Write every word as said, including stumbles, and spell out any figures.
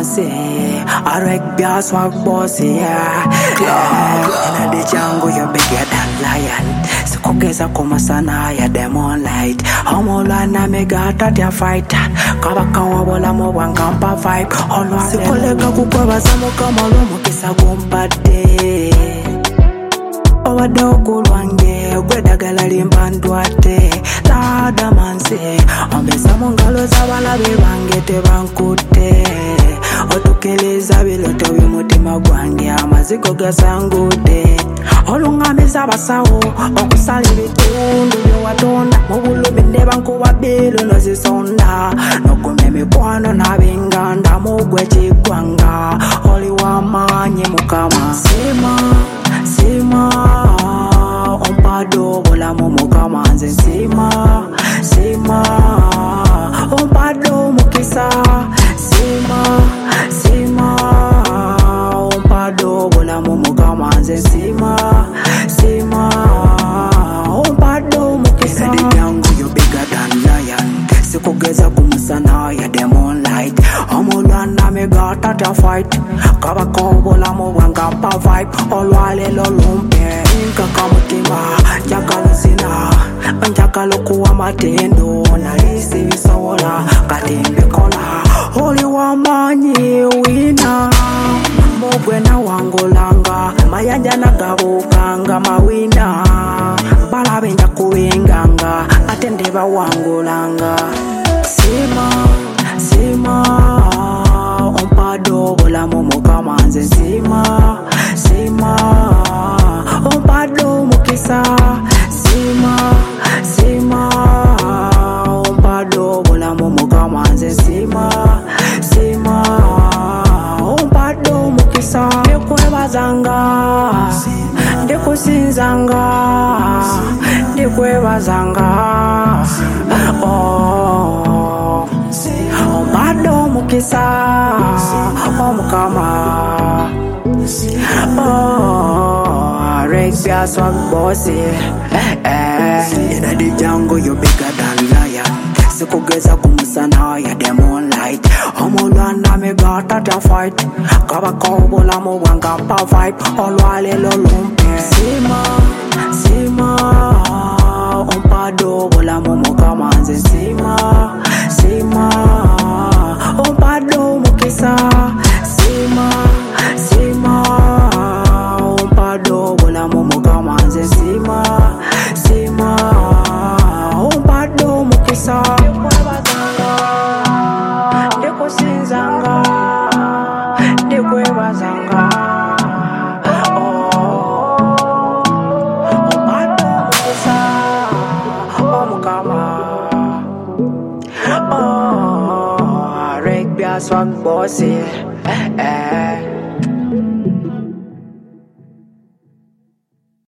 bossy. I wreck your swag bossy, yeah. Yeah. In the jungle, you're bigger than lion. Sikogeza kuma sana ya demon light. Homola na mega tatia fight. Kabaka wabola mo wangampa vibe. Olwa sikoleka kukweba samu kama lumu kisa gumpate. Owade okulwange gweda galali mbandwate. Lada manse ombesa mungalo zabalabe bange tebankute. Otukeleza biloto by'umutima gwange amazigo gasangude. Olungameza abasawo okusala ebitundu byewatonda mu bulumi ne bankuba bilu nozisonda n'okumya emikwano n'ab'enganda mu ggwe kiggwanga oli w'amaanyi mukama. Sima sima ompadde obulamu mukama nze nsima sima ompadde omukisa sima sima ompadde obulamu mukama nze nsima sima ompadde omukisa. In the jungle you're bigger than lion. Sikugeza kumusana ya demon light. Omulwana mega tata fight. Kabaka obulamu bwangampa vibe. Olwalelo lumpe nkaka mutima njagala zina njagala okuwa matendo nalisi bisobola kati mbikola oli w'amaanyi wina mugwe nawangulanga mayanja nagabukanga mawina balabe njakubinganga ate ndebawangulanga. Sima sima ompadde obulamu mukama nze nsima sima ompadde omukisa sima sima ompadde obulamu mukama nze nsima sima ompadde omukisa. Ndikwebazanga ndikusinzanga ndikwebazanga oh ompadde omukisa omukama. Oh, Rex your swag bossy. Eh, in the jungle you're bigger than lion. Sikugeza kumusana ya demon light. Omulwana mega tata fight. Kabaka obulamu bwangampa vibe. Olwalelo lumpe sima sima ompadde obulamu mukama nze nsima sima ompadde omukisa sima sima ompadde obulamu mukama nze nsima sima ompadde omukisa. Ndikusinzanga ndikwebazanga ompadde omukisa omukama. Oh, Rick be a swag bossy. Eh, eh.